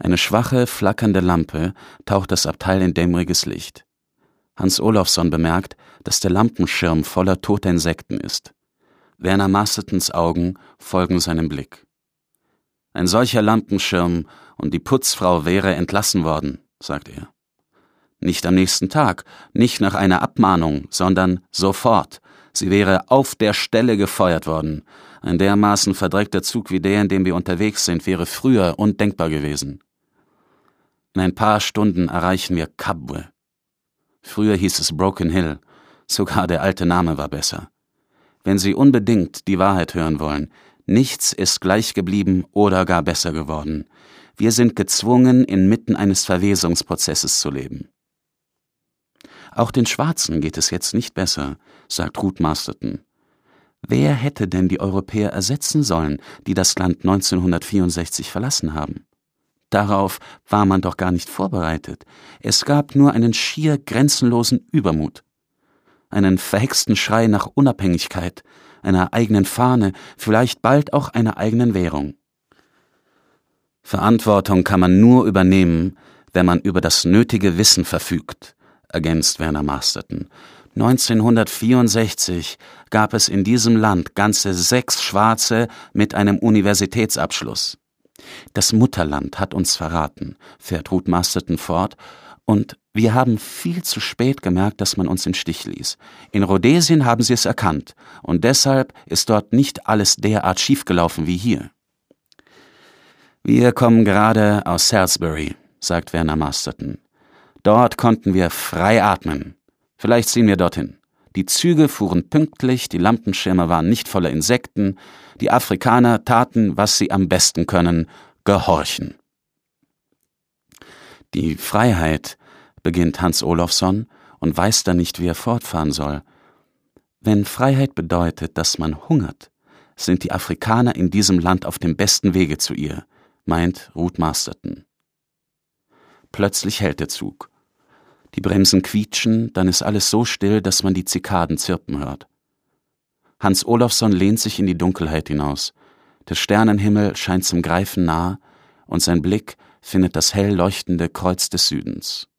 Eine schwache, flackernde Lampe taucht das Abteil in dämmeriges Licht. Hans Olofsson bemerkt, dass der Lampenschirm voller toter Insekten ist. Werner Mastertons Augen folgen seinem Blick. »Ein solcher Lampenschirm und die Putzfrau wäre entlassen worden«, sagt er. »Nicht am nächsten Tag, nicht nach einer Abmahnung, sondern sofort. Sie wäre auf der Stelle gefeuert worden. Ein dermaßen verdreckter Zug wie der, in dem wir unterwegs sind, wäre früher undenkbar gewesen. In ein paar Stunden erreichen wir Kabwe. Früher hieß es Broken Hill, sogar der alte Name war besser. Wenn Sie unbedingt die Wahrheit hören wollen, nichts ist gleich geblieben oder gar besser geworden. Wir sind gezwungen, inmitten eines Verwesungsprozesses zu leben.« »Auch den Schwarzen geht es jetzt nicht besser«, sagt Ruth Masterton. »Wer hätte denn die Europäer ersetzen sollen, die das Land 1964 verlassen haben? Darauf war man doch gar nicht vorbereitet. Es gab nur einen schier grenzenlosen Übermut. Einen verhexten Schrei nach Unabhängigkeit, einer eigenen Fahne, vielleicht bald auch einer eigenen Währung. Verantwortung kann man nur übernehmen, wenn man über das nötige Wissen verfügt«, ergänzt Werner Masterton. 1964 gab es in diesem Land ganze 6 Schwarze mit einem Universitätsabschluss. Das Mutterland hat uns verraten, fährt Ruth Masterton fort, und wir haben viel zu spät gemerkt, dass man uns im Stich ließ. In Rhodesien haben sie es erkannt, und deshalb ist dort nicht alles derart schiefgelaufen wie hier. »Wir kommen gerade aus Salisbury«, sagt Werner Masterton. »Dort konnten wir frei atmen. Vielleicht ziehen wir dorthin. Die Züge fuhren pünktlich, die Lampenschirme waren nicht voller Insekten, die Afrikaner taten, was sie am besten können, gehorchen.« »Die Freiheit«, beginnt Hans Olofsson und weiß dann nicht, wie er fortfahren soll. »Wenn Freiheit bedeutet, dass man hungert, sind die Afrikaner in diesem Land auf dem besten Wege zu ihr«, meint Ruth Masterton. Plötzlich hält der Zug. Die Bremsen quietschen, dann ist alles so still, dass man die Zikaden zirpen hört. Hans Olofsson lehnt sich in die Dunkelheit hinaus. Der Sternenhimmel scheint zum Greifen nah, und sein Blick findet das hell leuchtende Kreuz des Südens.